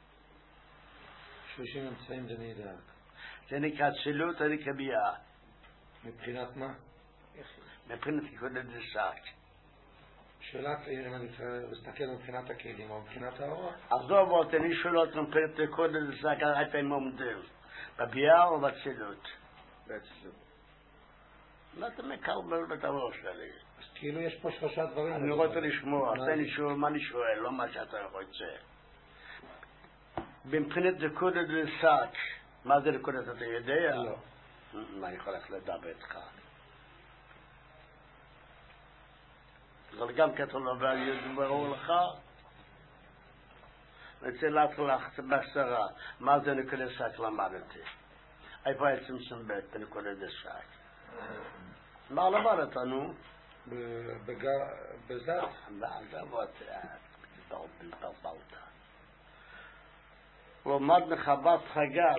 B: 30 אמצעים זה נהידק.
A: זה נקרא צילות, זה נקרא ביה.
B: מבחינת מה?
A: מבחינת נקודת הצק.
B: שאלה, אם אני מסתכל מבחינת הכלים או מבחינת האור?
A: עזוב אותי, אני שואל אותך מבחינת נקודת הצק, איפה הם עומדים? בביה או בצילות?
B: בצילות.
A: מה אתה מקבל את הראש שלי?
B: אז כאילו יש פה שלושה דברים.
A: אני רוצה לשמוע, תן לי שואל, מה אני שואל, לא מה שאתה רוצה. מבחינת נקודת הצק, מה זה נקודת אתה יודע?
B: לא.
A: מה אני יכול לדבר איתך? אבל גם כתוב לו ברור לך, רוצה להתחיל בקצרה, מה זה נקודת הצק למדתי? איפה היה צמצום בית בנקודת הצק? מה למדת, נו?
B: בזאת?
A: בלבלת. הוא עמד מחבת חגס,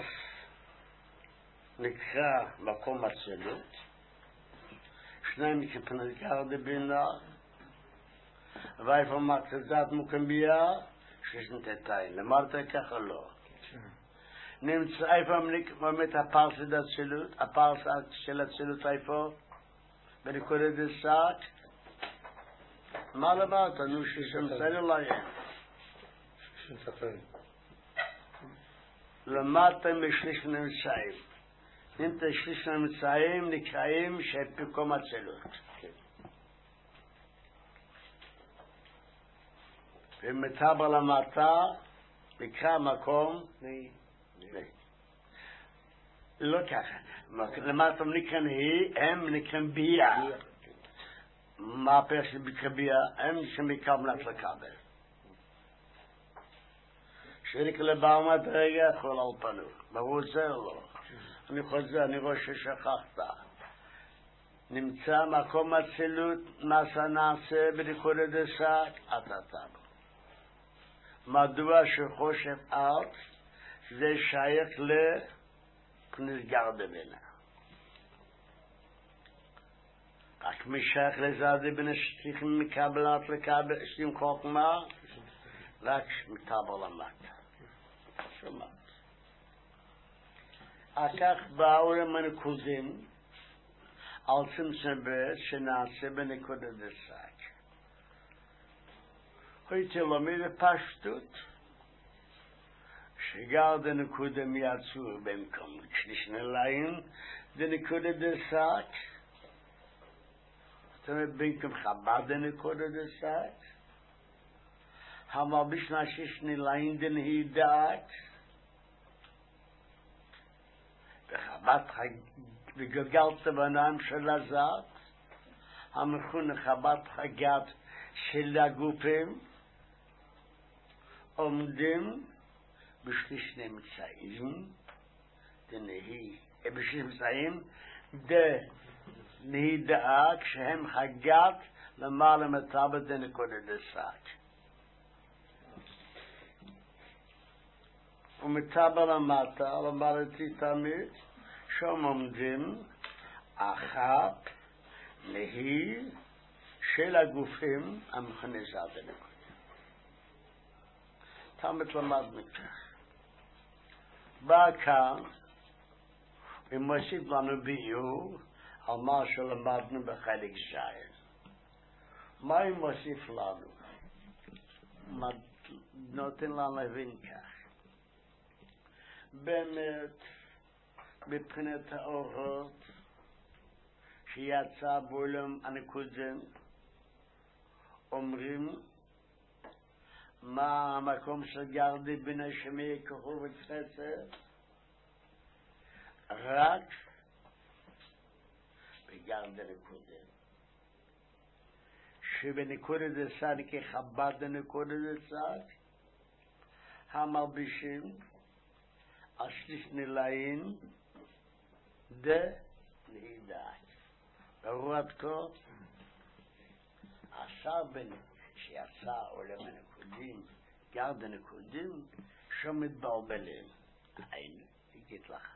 A: נקרא מקום הצילות, שניים מכפנת גרדה בינה, ואיפה מצזת מוקמביה, ששנתתיים. למרת ככה לא. נמצא איפה באמת הפרס של הצילות, הפרס של הצילות איפה? בנקודת הצק. מה למרת? נו ששמצא להם.
B: ששמצאים.
A: למדתם בשליש נמצאים. אם תשליש נמצאים נקראים שפיקום הצילות. ומטבר למטה נקרא מקום נהי. לא ככה. למטה נקרא נהי, הם נקראים ביה. מה הפרש של ביה? הם שמקבלת לקבל. שנקרא לבאמת רגע יכול על פנו. ברור זה לא. אני חוזר, אני רואה ששכחת. נמצא מקום הצילות, נעשה בנקודת הצק, אתה תבוא. מדוע שחושב ארץ, זה שייך לפנית גרדה בינה. רק מי שייך לזרדה בינה שצריכים מקבלת לקבל, שמחות מה? רק מטבר למטה. שומעת. אחר כך באו למנקודים, על צמצום בית שנעשה בנקודת הצק. הייתי לומד בפשטות, שגר דנקודם יצאו במקום שלישני ליין, דנקודת הצק, זאת אומרת במקום חב"ד דנקודת הצק, המלביש נשישני ליין דנהידק, וחב"ד וגלגלת בנם של הזת, המכונה חב"ד חגת של הגופים, עומדים בשליש נמצאים, בשליש נמצאים, דנהי דאק שהם חגת למעלה מטבע דנקודת הצק. ומטבע למטה, למדתי תמיד, שם עומדים אחת נהי של הגופים המכונה זת דנקודת. תמיד למדנו כך. בא כאן ומוסיף לנו ביור על מה שלמדנו בחלק זין. מה הוא מוסיף לנו? נותן לנו להבין כך. באמת, מבחינת האורות שיצא בעולם הנקודם, אומרים מה המקום של גרדה בינה שמי כחול וחסד? רק בגרדה נקודם. שבנקודת הצד כחב"ד בנקודת הצד, המלבישים השליש נלאים נהידאי. ברור עד כה? השר בן שיצא עולם הנקודים, גרד הנקודים, שום מתבלבלים. אין, אגיד לך.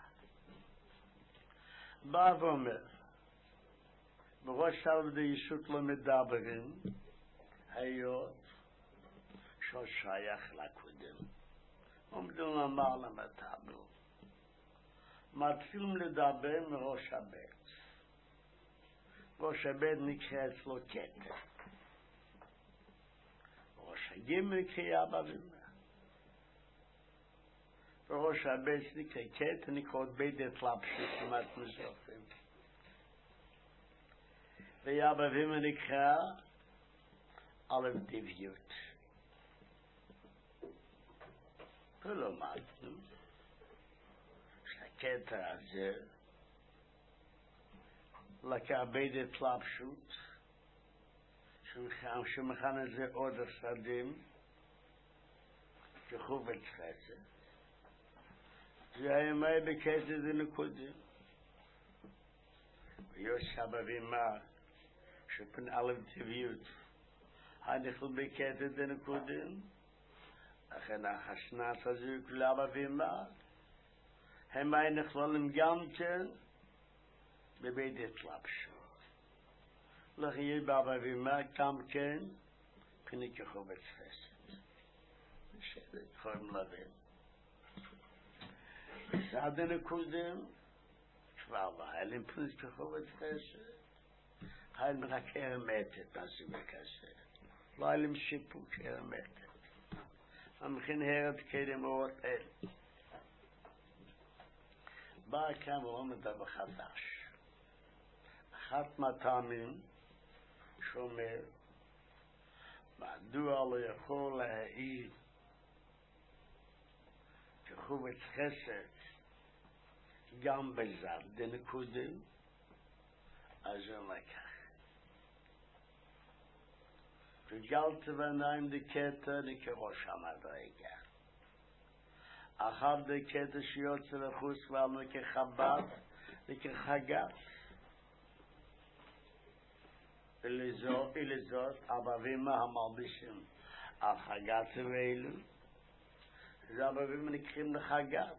A: בא ואומר, בראש שלב דישות לא מדברים, היות שהוא שייך לקודם. עומדים לומר למטאבו. מתחילים לדבר מראש הבית. ראש הבית נקרא אצלו כתר. ראש הגימל נקרא אבא ואמא. וראש הבית נקרא כתר, נקרא בית התלבשות כמעט מזרחים. ואבא ואמא נקרא אלף דביות. ולא מעטנו. שהכתר הזה לקח בית התלבשות, שמכן הזה עוד השדים, כחובץ חסד. זה הימה בכתר זה נקודים. ויש אבא ואמא שפן אלף דביות. הנחל בכתר זה נקודים. לכן החשנץ הזה כולה אבא ואמא, הם היו נכלולים גם כן בבית התלבשות. לכן יהיה באבא ואמא גם כן פני כחובץ חסד. בסדר, יכולים להבין. בסעד הנקודים, כבר לא היה להם פני כחובץ חסד. היה להם רק הרמטת, משהו כזה. לא היה להם שיפוק הרמטת. המכין הרד קדם אורות אל. בא כאן ועומד דבר חדש. אחת מהטעמים שאומר, מדוע לא יכול להעיד כחובץ חסד גם בזד דנקודים, אז הוא לקח. וגלת ועיניים דקטר נקראש המדרגה. אחר דקטר שיוצא לחוץ ועלנו כחב"ד וכחג"ת. ולזאת אבא ואמא המלבישים על חג"ת ואלו. זה אבא ואמא נקראים לחג"ת.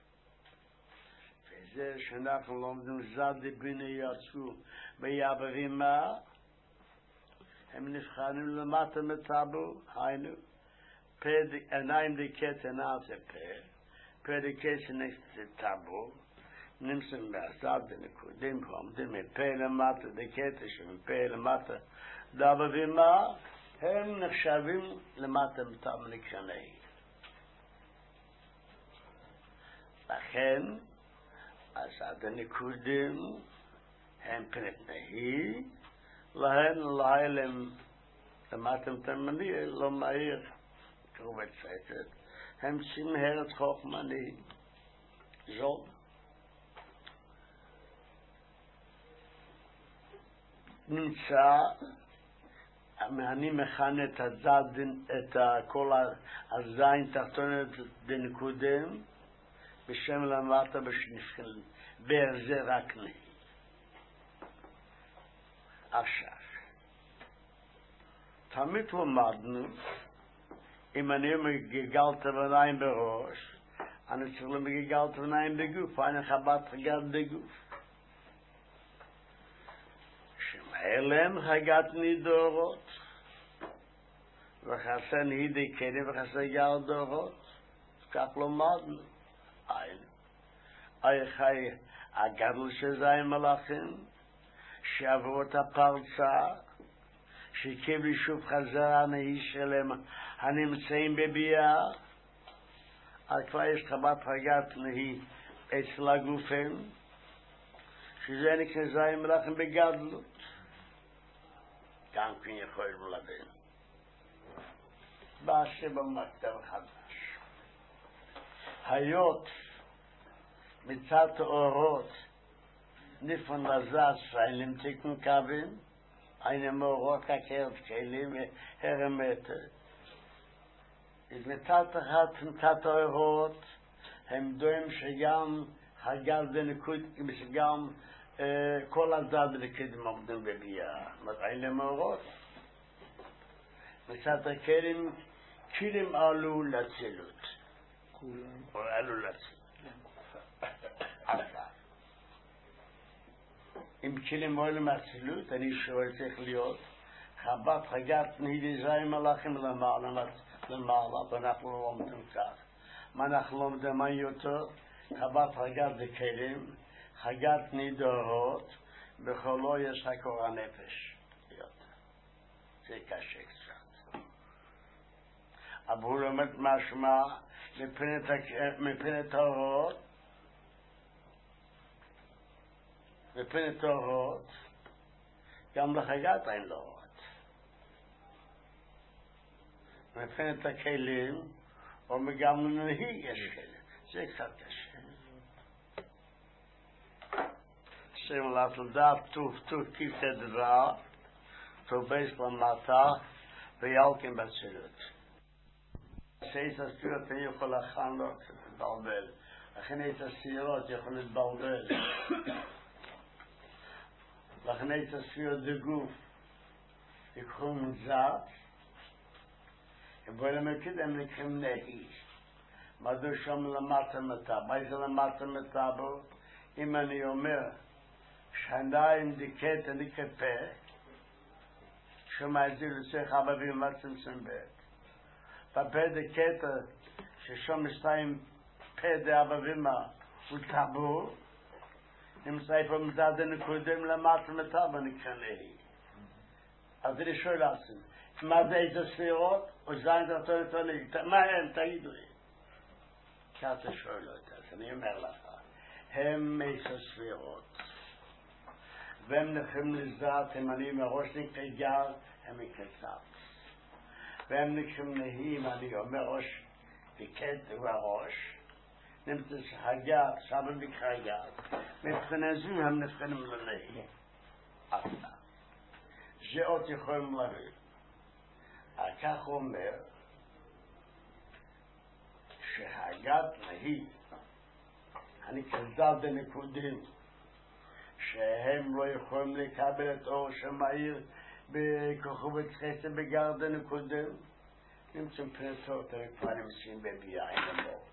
A: וזה שאנחנו לומדים זד דבינו יצאו באבא ואמא, הם נבחנים למטה מטאבו, היינו, עיניים דקטר נעשה פה דקטר נעשה טאבו, נמצאים בהזד דנקודים, עומדים מפה למטה דקטר שמפה למטה דאבא ואמא, הם נחשבים למטה מטאבו נקרני. לכן, הזד הנקודים הם פנתנאי, להן להילם למטם תמני לא מהיר קרובת סייטת הם שמהרת חוכמני זול נמצא אני מכן את הזד את כל הזין תחתונת דנקודם בשם למטה בשנפחל ברזה רק נה עכשיו. תמיד למדנו, אם אני מגגלת עיניים בראש, אני צריך למגגלת עיניים בגוף, אני חב"ד חג"ת בגוף. שמאלם חג"ת נידורות, וחסן הידי קדם וחסן יער דורות, כך למדנו. אי חי הגדל שזיים מלאכים, שעברו את הפרצה, שקיבלו שוב חזרה מהאיש שלהם הנמצאים בביאה, אז כבר יש חב"ד חג"ת נהי אצל הגופים, שזה נקרא זיים מלאכים בגדלות. גם כן יכולים להבין. בא שבמקטר חדש. היות מצד האורות נפון לזז שאין להם תיקון קווים, eine Morot kakert kelim hermet is mit tat hat mit tat rot hem doim shgam hagal den kut misgam kol azad leked mabdum bebiya mat eine Morot mit tat kelim kilim alu latzelut kulam or alu latzelut אם קילים אוהל מהצלות, אני שואל צריך להיות, חבת חגת נהידי מלאכים למעלה, ואנחנו לא עומדים כך. מה אנחנו לומדים מה יותר? חבת חגת זה כלים, חגת נהידורות, בכלו יש הקור הנפש. זה קשה קצת. אבל הוא לומד משמע, מפני תורות, מפני תורות, גם לחגת אין לו רות. מפני את הכלים, או גם לנהי יש כלים. זה קצת קשה. שם לתלדעת טוב כיף תדבר, טוב בייס למטה, ויאלקים בצילות. שייס הספירות אני יכול להכן לו קצת לבלבל. לכן את הספירות יכול להתבלבל. לכן את הספירות דגוף יקחו מזאת, ובואי למקד הם נקחים נהי. מדוע שם למטה מטה? מה זה למטה מטה בו? אם אני אומר שעיניים דיקט אני כפה, שמה את זה לצריך אבא ומצם סמבט. בפה דיקט ששום שתיים פה דאבא ומה הוא טבור, נמצא פה מדד הנקודם למטה מטה בנקחה נהי. אז אני שואל לעצמי, מה זה איזה ספירות? או זין דרתו נתוני, מה הם? תגידו לי. כי אתה שואל אותה, אז אני אומר לך, הם איזה ספירות. והם נקחים לזאת, הם אני מראש נקחי גר, הם נקחצת. והם נקחים נהים, אני אומר ראש, דיקט וראש, נמצא שהגת, סבא נקחה גת. מבחינה זו הם נבחנים לנהי. אסנה. זה עוד יכולים להביא. כך אומר שהגת נהי, אני כזד בנקודים, שהם לא יכולים לקבל את אור שמאיר בכוכבת חסד בגרדן הקודם, נמצאים פנטות, הם כבר נמצאים בביאה אין המור.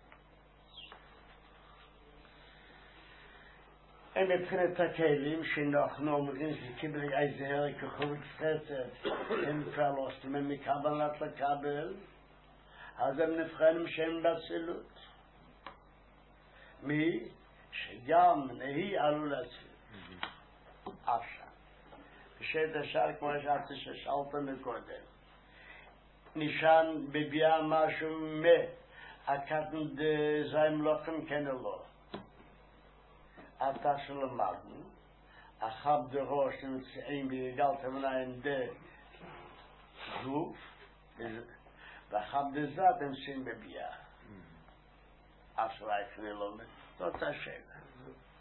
A: הם מבחינת הכלים שאנחנו אומרים שקיבל איזה הרי כוכבת חסד, הם כבר לא סתמים מקבלת לקבל, אז הם נבחנים שהם בצילות. מי? שגם נהי עלו לצילות. עכשיו. בשעת השאר כמו שאתה ששאלת מקודם. נשען בביאה משהו הקטן דזיים לוחם כן או לא. אתה שלמדנו, אחב דראש נמצאים ביגל תמניים דגוף, ואחב דזאת נמצאים בביאה. אף שלאי כני לומד, זאת השאלה.